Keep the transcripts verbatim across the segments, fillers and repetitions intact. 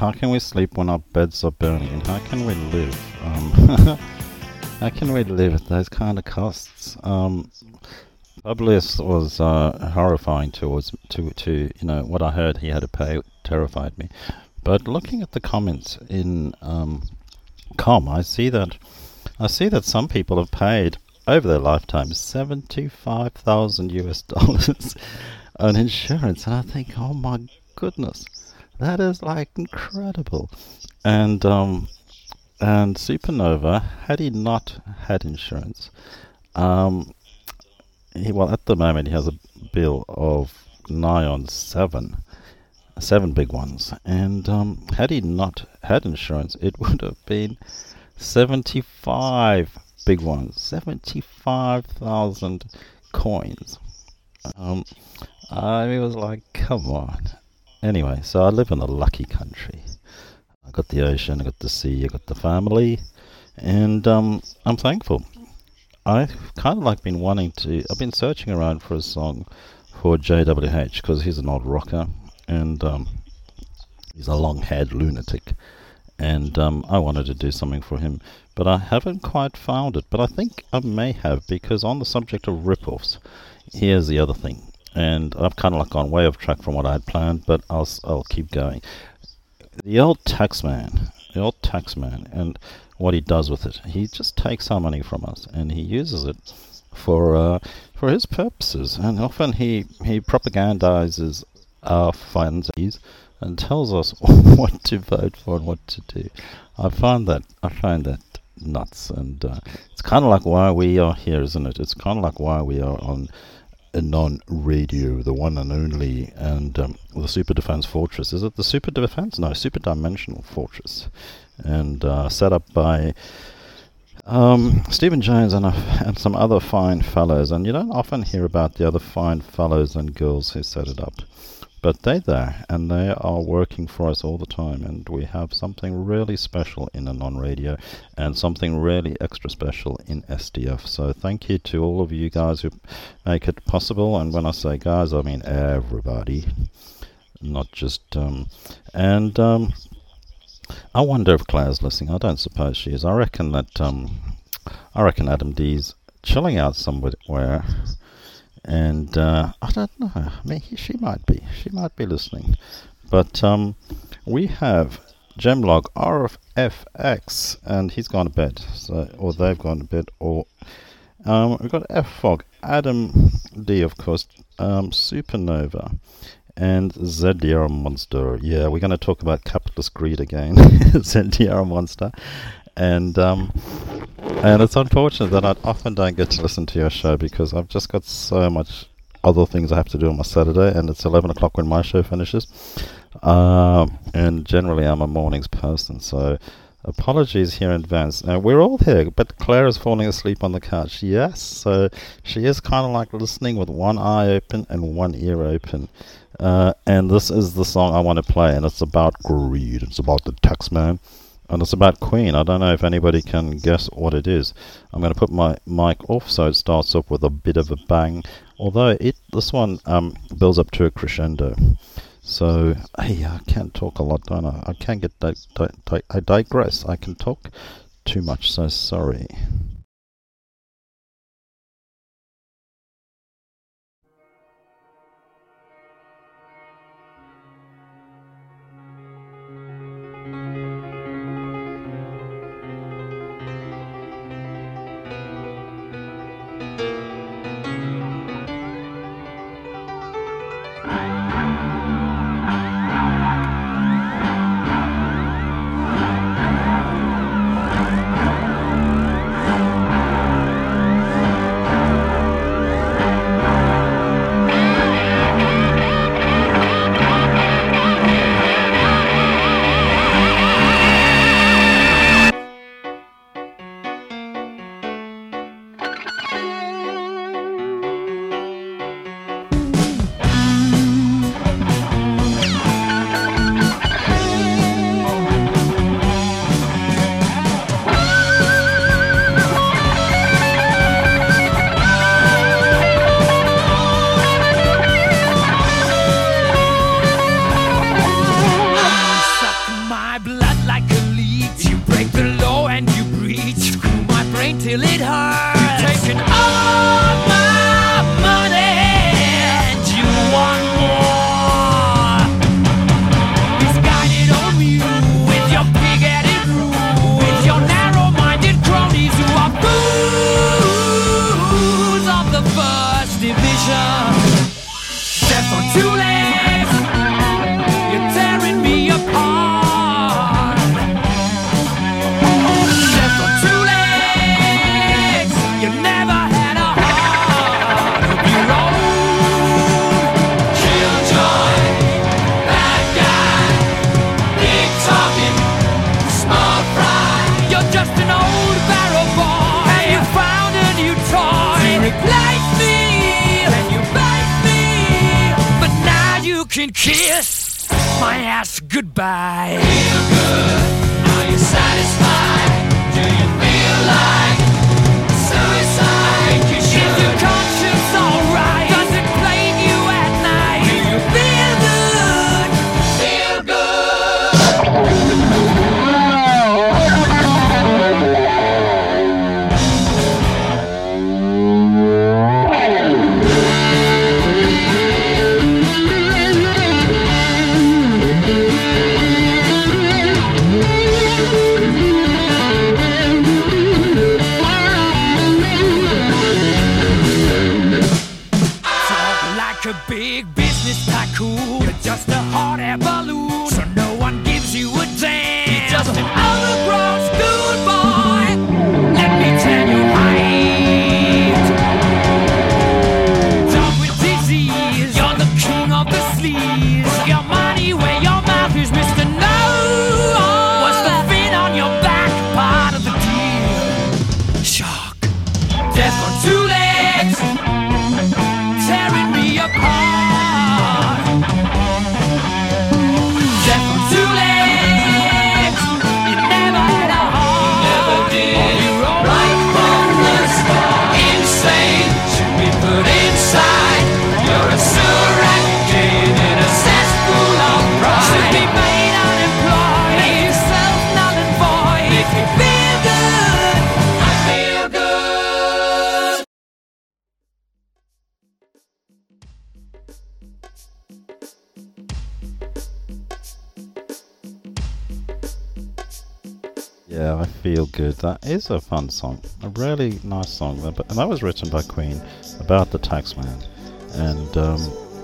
how can we sleep when our beds are burning? And how can we live? Um, how can we live at those kind of costs? Um, Publius was uh, horrifying towards to to you know what I heard he had to pay terrified me. But looking at the comments in um, com, I see that I see that some people have paid over their lifetime seventy-five thousand U S dollars on insurance, and I think, oh my goodness, that is like incredible. And um, and Supernova, had he not had insurance, um, he well at the moment he has a bill of nigh on seven, seven big ones, and um, had he not had insurance, it would have been seventy-five big ones, seventy-five thousand coins. Um, I was like, come on. Anyway, so I live in a lucky country. I got the ocean, I got the sea, I got the family, and um, I'm thankful. I've kind of like been wanting to. I've been searching around for a song for J W H because he's an old rocker, and um, he's a long-haired lunatic. And um, I wanted to do something for him, but I haven't quite found it. But I think I may have, because on the subject of rip-offs, here's the other thing. And I've kind of like gone way off track from what I had planned, but I'll I'll keep going. The old taxman, the old taxman, and what he does with it. He just takes our money from us, and he uses it for uh, for his purposes. And often he he propagandizes our funds and tells us what to vote for and what to do. I find that I find that nuts, and uh, it's kind of like why we are here, isn't it? It's kind of like why we are on Anon Radio, the one and only, and um, the Super Defense Fortress. Is it the Super Defense? No, Super Dimensional Fortress, and uh, set up by um, Stephen Jones and, uh, and some other fine fellows. And you don't often hear about the other fine fellows and girls who set it up. But they're there, and they are working for us all the time, and we have something really special in Anon Radio, and something really extra special in S D F. So thank you to all of you guys who make it possible, and when I say guys, I mean everybody, not just... Um, and um, I wonder if Claire's listening. I don't suppose she is. I reckon that... Um, I reckon Adam D's chilling out somewhere. And uh, I don't know. I mean, he, she might be. She might be listening. But um, we have Gemlog R F X, and he's gone to bed. So, or they've gone to bed. Or um, we've got F Fog, Adam D, of course, um, Supernova, and Z D R Monster. Yeah, we're going to talk about capitalist greed again. Z D R Monster. And um, and it's unfortunate that I often don't get to listen to your show because I've just got so much other things I have to do on my Saturday, and it's eleven o'clock when my show finishes. Um, and generally I'm a mornings person, so apologies here in advance. Now, we're all here, but Claire is falling asleep on the couch. Yes, so she is kind of like listening with one eye open and one ear open. Uh, and this is the song I want to play, and it's about greed. It's about the taxman. And it's about Queen. I don't know if anybody can guess what it is. I'm going to put my mic off so it starts off with a bit of a bang. Although it this one um, builds up to a crescendo. So, hey, I can't talk a lot, don't I? I can't get... Di- di- di- I digress. I can talk too much, so sorry. till it hurts. You've taken all my money and you want more. Misguided on you with your pig-headed rules, with your narrow-minded cronies who are fools of the first division. Death on two legs, you're tearing me apart. Death on two legs, you never had a heart of your own. Killjoy, bad guy, big talking, small fry. You're just an old barrel boy, and you found a new toy to replace me. And you bite me, but now you can kiss my ass goodbye. Feel good, are you satisfied? Do you feel like suicide? You should. Is your conscience alright? Does it plague you at night? Do you feel good? Feel like a big business tycoon. You're just a hot air balloon, so no one gives you a damn. You're just an overgrown schoolboy. Let me tell you right. Dog with disease, you're the king of the sleaze. Put your money where your mouth is, Mister No. What's the fin on your back part of the deal? Shark. Death on two legs, tearing me apart. Death on two legs, you never had a heart. You never did. You're right from the start. Insane, should be put inside. You're a sewer rat in a cesspool of pride. Should be made unemployed, make yourself null and void. If you feel good, I feel good. Yeah, I Feel Good. That is a fun song. A really nice song. And that was written by Queen about the taxman. And, um,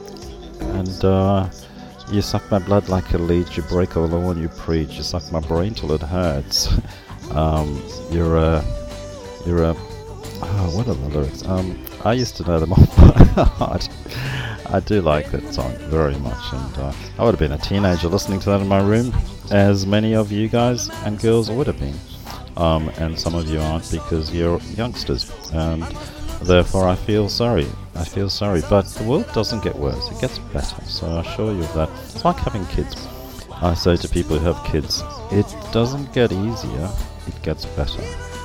and, uh, you suck my blood like a leech, you break all the one you preach, you suck my brain till it hurts. um, you're a, you're a, oh, what are the lyrics? Um, I used to know them off by heart. I do like that song very much, and uh, I would have been a teenager listening to that in my room, as many of you guys and girls would have been. Um, and some of you aren't because you're youngsters, and therefore I feel sorry. I feel sorry, but the world doesn't get worse, it gets better, so I assure you of that. It's like having kids. I say to people who have kids, it doesn't get easier, it gets better.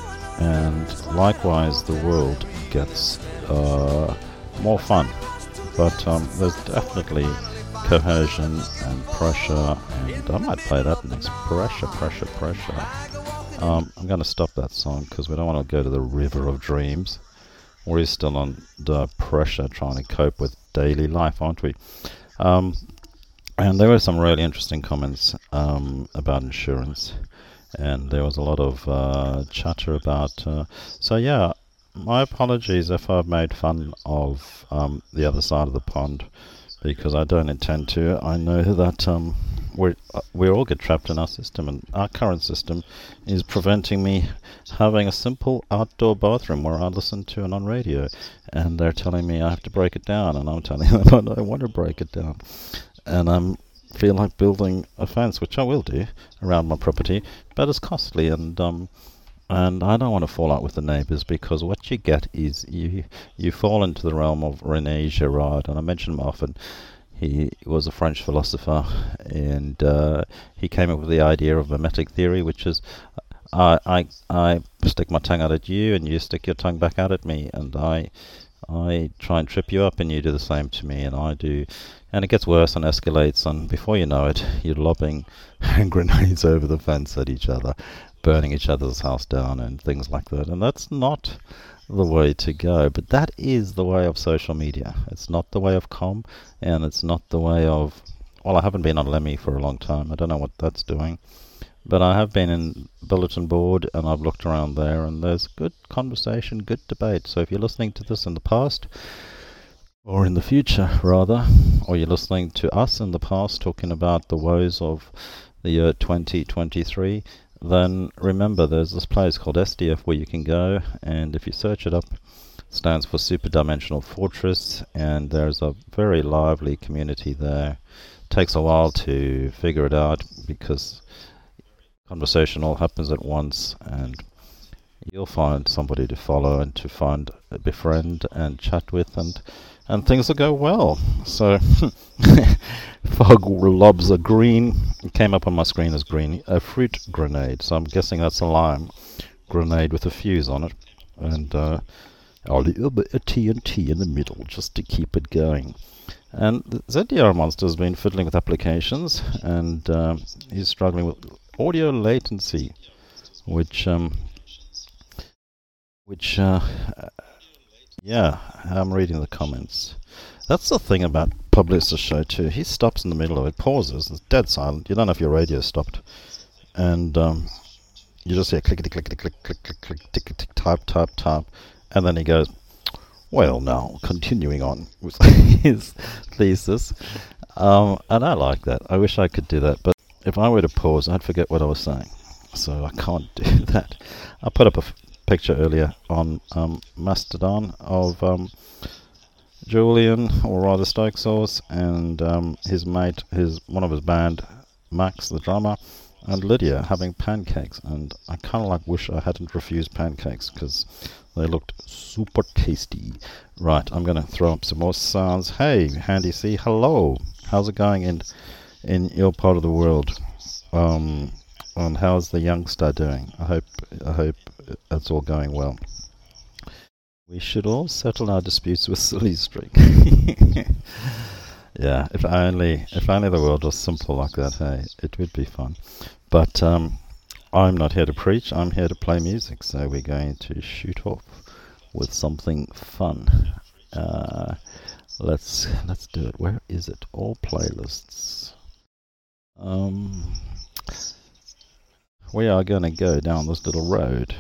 And likewise, the world gets uh, more fun. But um, there's definitely cohesion and pressure, and I might play that next. Pressure, pressure, pressure. Um, I'm going to stop that song because we don't want to go to the river of dreams. We're still under pressure trying to cope with daily life, aren't we? Um, and there were some really interesting comments um, about insurance, and there was a lot of uh, chatter about... Uh, so yeah, my apologies if I've made fun of um, the other side of the pond, because I don't intend to. I know that um, we're, uh, we all get trapped in our system, and our current system is preventing me having a simple outdoor bathroom where I listen to it on radio, and they're telling me I have to break it down, and I'm telling them I don't want to break it down. And I feel like building a fence, which I will do, around my property, but it's costly, and um, and I don't want to fall out with the neighbours, because what you get is you you fall into the realm of René Girard, and I mention him often. He was a French philosopher, and uh, he came up with the idea of mimetic theory, which is I, I I stick my tongue out at you, and you stick your tongue back out at me, and I I try and trip you up, and you do the same to me, and I do, and it gets worse and escalates, and before you know it, you're lobbing hand grenades over the fence at each other. burning each other's house down and things like that. And that's not the way to go. But that is the way of social media. It's not the way of com, and it's not the way of... Well, I haven't been on Lemmy for a long time. I don't know what that's doing. But I have been in Bulletin Board, and I've looked around there, and there's good conversation, good debate. So if you're listening to this in the past, or in the future, rather, or you're listening to us in the past talking about the woes of the year twenty twenty-three, then remember there's this place called S D F where you can go, and if you search it up, it stands for Super Dimensional Fortress, and there's a very lively community there. It takes a while to figure it out because conversation all happens at once, and you'll find somebody to follow and to find a befriend and chat with, and and things will go well. So fog lobs are green. It came up on my screen as green. A fruit grenade. So I'm guessing that's a lime grenade with a fuse on it, and uh, a little bit of T N T in the middle just to keep it going. And the Z D R Monster has been fiddling with applications, and uh, he's struggling with audio latency, which um, which uh, yeah, I'm reading the comments. That's the thing about Publicis Show too. He stops in the middle of it, pauses, it's dead silent. You don't know if your radio stopped, and um, you just hear clickety clickety click click click click tick tick type type type, and then he goes, "Well, now continuing on with his thesis," um, and I like that. I wish I could do that, but if I were to pause, I'd forget what I was saying, so I can't do that. I put up a f- picture earlier on um, Mastodon of um, Julian, or rather Stokesauce, and um, his mate, his one of his band, Max, the drummer, and Lydia having pancakes, and I kind of like wish I hadn't refused pancakes because they looked super tasty. Right, I'm going to throw up some more sounds. Hey, Handy C, hello. How's it going in in your part of the world? Um, and how's the youngster doing? I hope I hope it's all going well. We should all settle our disputes with Silly String. Yeah, if only if only the world was simple like that. Hey, it would be fun. But um, I'm not here to preach. I'm here to play music. So we're going to shoot off with something fun. Uh, let's let's do it. Where is it? All playlists. Um, we are going to go down this little road.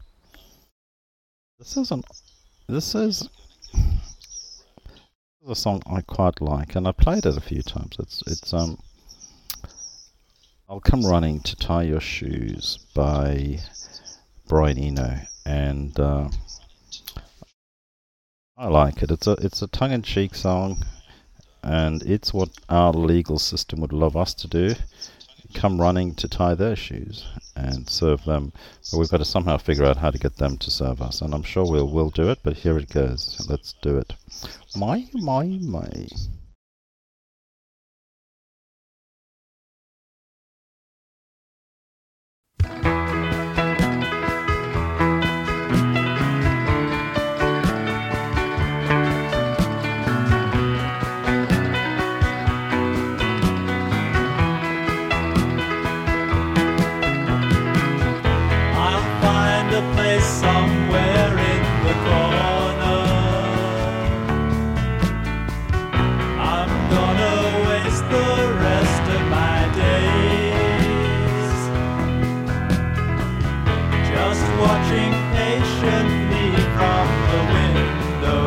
This is an this is a song I quite like, and I played it a few times. It's it's um. I'll Come Running to Tie Your Shoes by Brian Eno, and uh, I like it. It's a it's a tongue-in-cheek song, and it's what our legal system would love us to do: come running to tie their shoes and serve them. But we've got to somehow figure out how to get them to serve us, and I'm sure we'll we'll do it. But here it goes. Let's do it. My my my. Somewhere in the corner, I'm gonna waste the rest of my days just watching patiently from the window,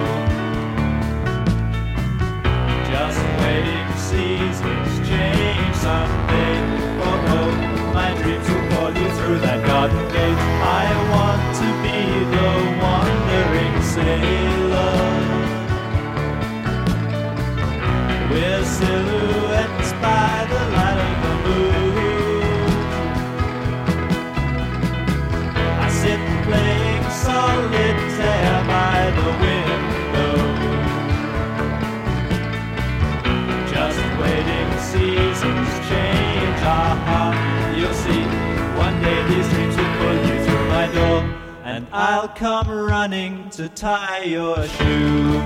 just waiting seasons change someday. Oh, oh, my dreams will call you through that garden gate. I want to be the wandering sailor, with silhouettes by the light of the moon. I sit playing solitaire by the window, just waiting seasons change. Aha, you'll see, one day these dreams will pull you through my door, and I'll come running to tie your shoe.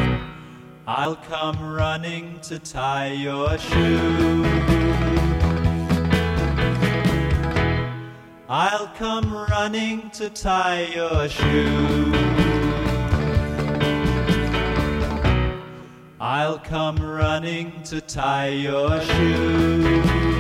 I'll come running to tie your shoe. I'll come running to tie your shoe. I'll come running to tie your shoe.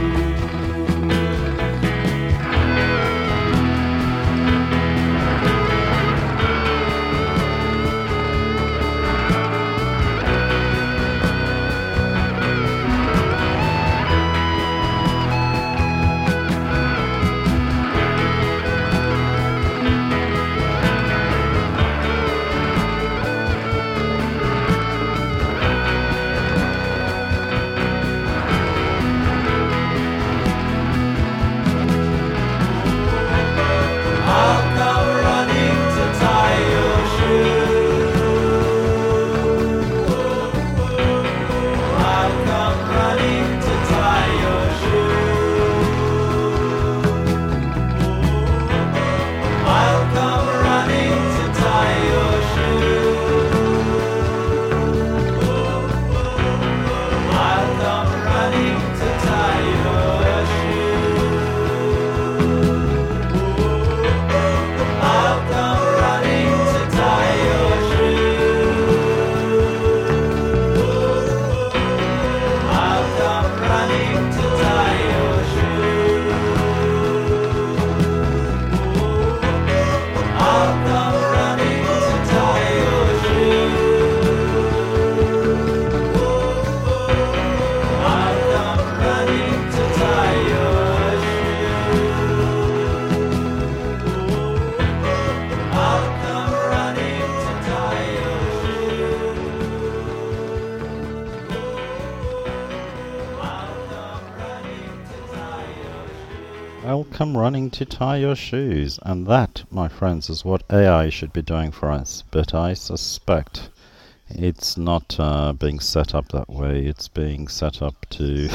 I'll come running to tie your shoes. And that, my friends, is what A I should be doing for us. But I suspect it's not uh, being set up that way. It's being set up to...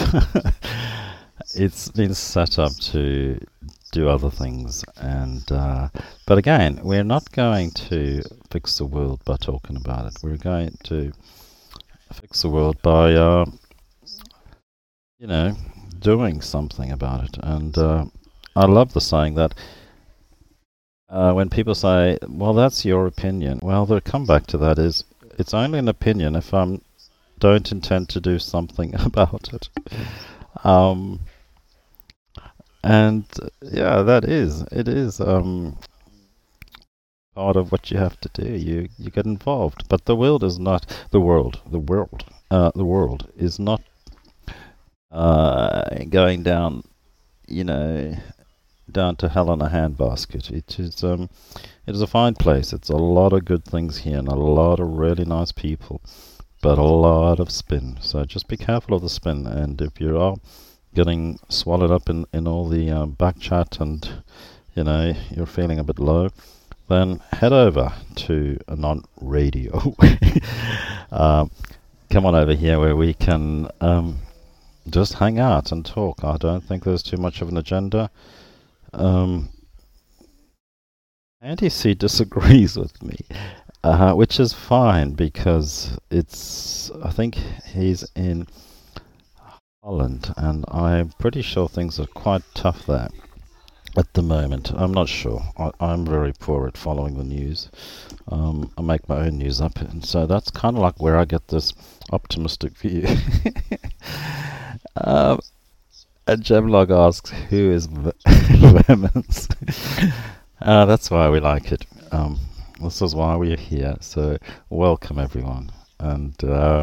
it's been set up to do other things. And uh, but again, we're not going to fix the world by talking about it. We're going to fix the world by, uh, you know, doing something about it. And uh, I love the saying that uh, when people say, well, that's your opinion. Well, the comeback to that is, it's only an opinion if I don't intend to do something about it. Um, and uh, yeah, that is, it is um, part of what you have to do. You you get involved. But the world is not, the world, the world, uh, the world is not uh, going down, you know, down to hell in a handbasket. It is um, it is a fine place. It's a lot of good things here and a lot of really nice people, but a lot of spin. So just be careful of the spin. And if you are getting swallowed up in in all the uh, back chat and you know you're feeling a bit low, then head over to a non-radio. uh, come on over here where we can um, just hang out and talk. I don't think there's too much of an agenda. Um, Andy C disagrees with me, uh, which is fine because it's, I think he's in Holland and I'm pretty sure things are quite tough there at the moment. I'm not sure. I, I'm very poor at following the news. Um, I make my own news up, and so that's kind of like where I get this optimistic view. um, And Gemlog asks, who is Vehemence? uh, that's why we like it. Um, this is why we're here. So welcome everyone. And uh,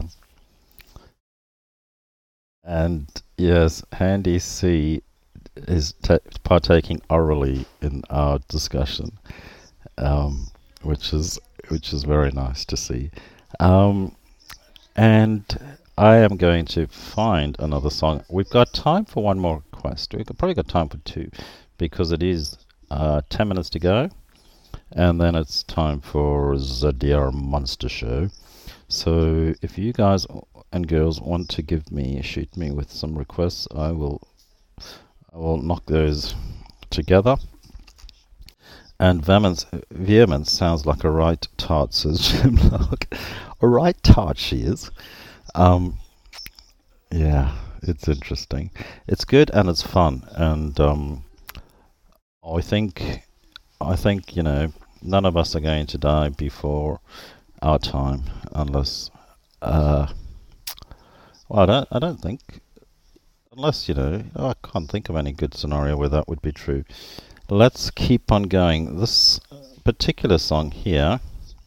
and yes, Handy C is ta partaking orally in our discussion, um, which is which is very nice to see. Um, and I am going to find another song. We've got time for one more request. We've got, probably got time for two, because it is uh, ten minutes to go, and then it's time for the Dear Monster Show. So if you guys and girls want to give me, shoot me with some requests, I will, I will knock those together. And vehemence, vehemence sounds like a right tart, says Jim Lark. A right tart she is. Um, yeah, it's interesting. It's good and it's fun. And um, I think, I think you know, none of us are going to die before our time, unless, uh, well, I don't, I don't think, unless you know, I can't think of any good scenario where that would be true. Let's keep on going. This particular song here,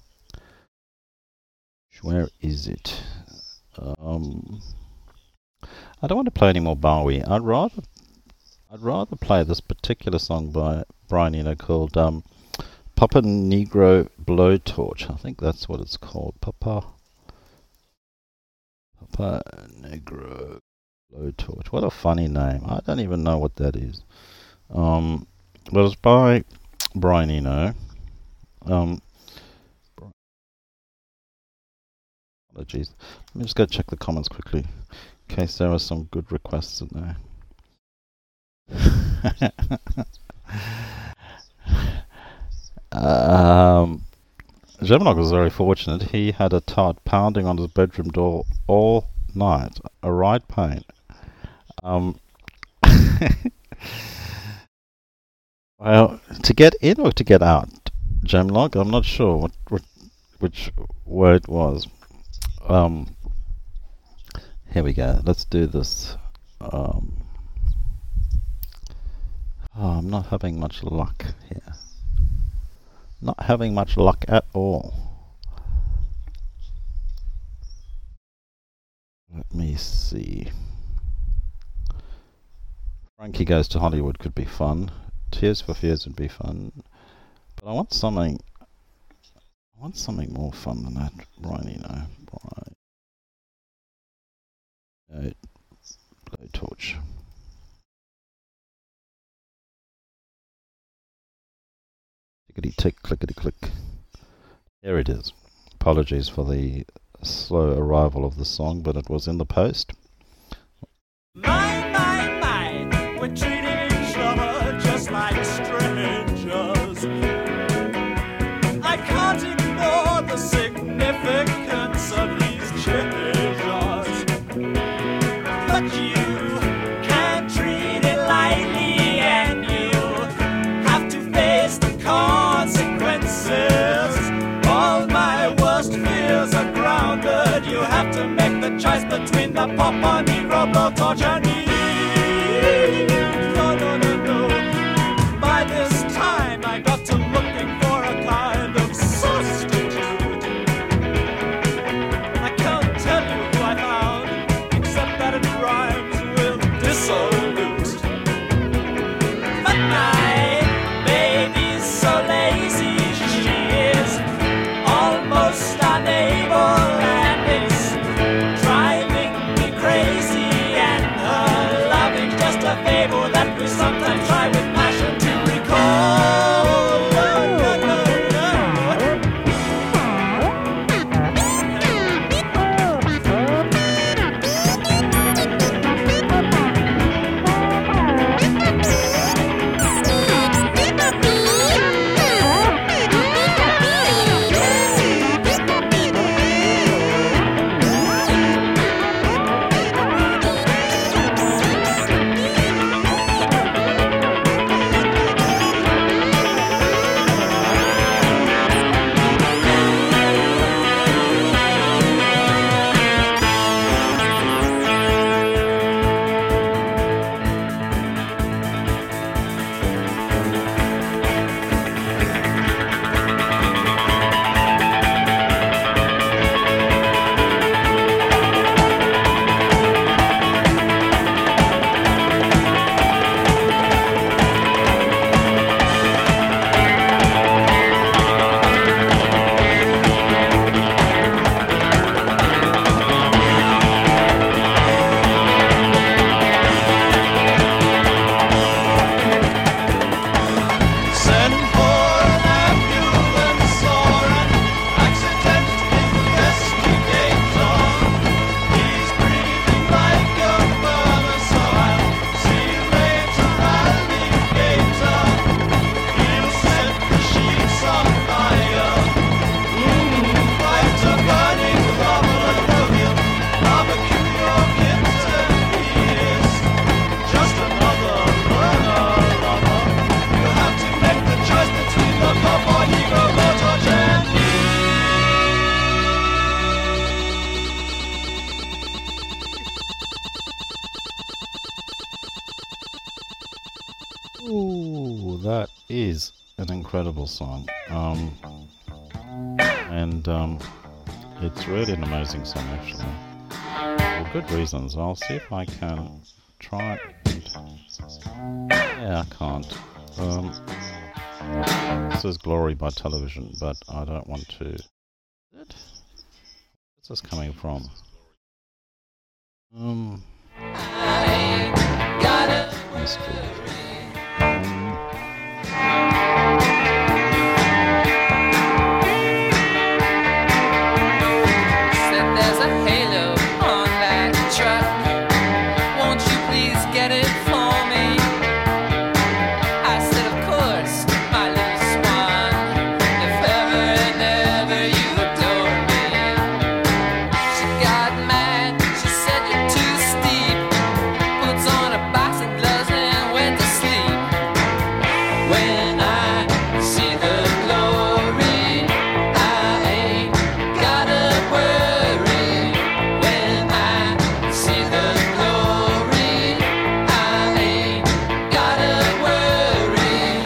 where is it? Um, I don't want to play any more Bowie. I'd rather, I'd rather play this particular song by Brian Eno called um, Papa Negro Blowtorch. I think that's what it's called. Papa, Papa Negro Blowtorch. What a funny name. I don't even know what that is. Um, but it's by Brian Eno. Um, apologies. Let me just go check the comments quickly, in case there are some good requests in there. um, Gemini was very fortunate. He had a tart pounding on his bedroom door all night. A right pain. Um, well, to get in or to get out, Gemlog, I'm not sure what, what which word it was. Um, here we go. Let's do this. Um, oh, I'm not having much luck here. Not having much luck at all. Let me see. Frankie Goes to Hollywood could be fun. Tears for Fears would be fun. But I want something. I want something more fun than that. Brian Eno. Brian. No. Blowtorch. Tickety tick, clickety click. Here it is. Apologies for the slow arrival of the song, but it was in the post. My, my, my, we're treating each other just like strangers. I can't ignore the significance of these changes. But you can't treat it lightly, and you have to face the consequences. All my worst fears are grounded. You have to make the choice between the Papa Negro Blowtorch and me. No, no, no, no. By this time I got to looking for a kind of substitute. I can't tell you who I found, except that it rhymes with dissolute. But my baby's so lazy, she is almost unable, and it's driving me crazy, and her that is an incredible song. Um, and um, it's really an amazing song, actually. For good reasons. I'll see if I can try it. Yeah, I can't. Um, this is Glory by Television, but I don't want to... Where's this coming from? Um... Mystery. Um, Said there's a halo on that truck. Won't you please get it for me? I said, of course, my little swan. If ever and ever you adore me. She got mad. She said you're too steep. Puts on a boxing gloves and went to sleep. When I see the glory, I ain't gotta worry. When I see the glory, I ain't gotta worry.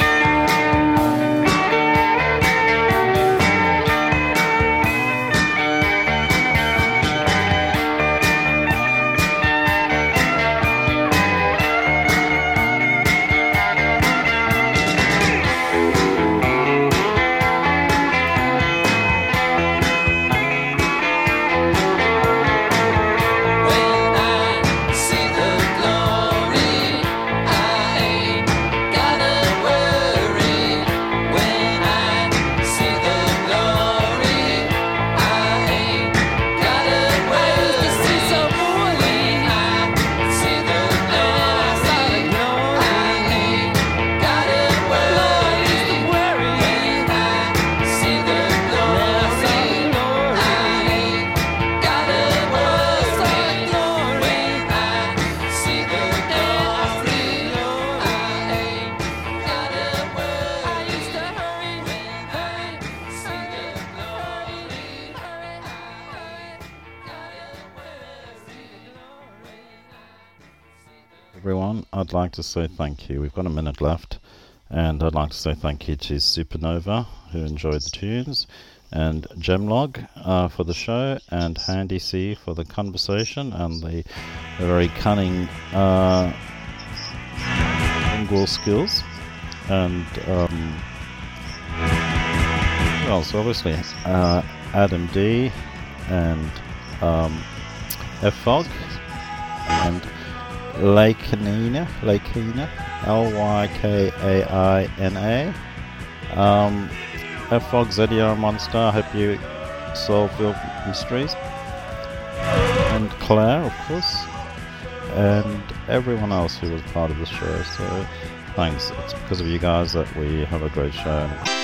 When I see the glory, I ain't gotta worry. When I see the glory, I ain't gotta worry. See so when I see the glory, I ain't gotta worry. When I see the glory, I ain't gotta worry. When I see the glory, I ain't gotta worry. I used to hurry when I see the glory. I ain't gotta worry. everyone, I'd like to say thank you. We've got a minute left, and I'd like to say thank you to Supernova, who enjoyed the tunes, and Gemlog uh, for the show, and Handy C for the conversation and the, the very cunning uh, lingual skills, and um, who else? Obviously, uh, Adam D and um, F Fog and Lykaina, Lykaina, L Y K A I N A. Um, F Fog, Z D R Monster, I hope you solve your mysteries. And Claire, of course. And everyone else who was part of the show. So thanks. It's because of you guys that we have a great show.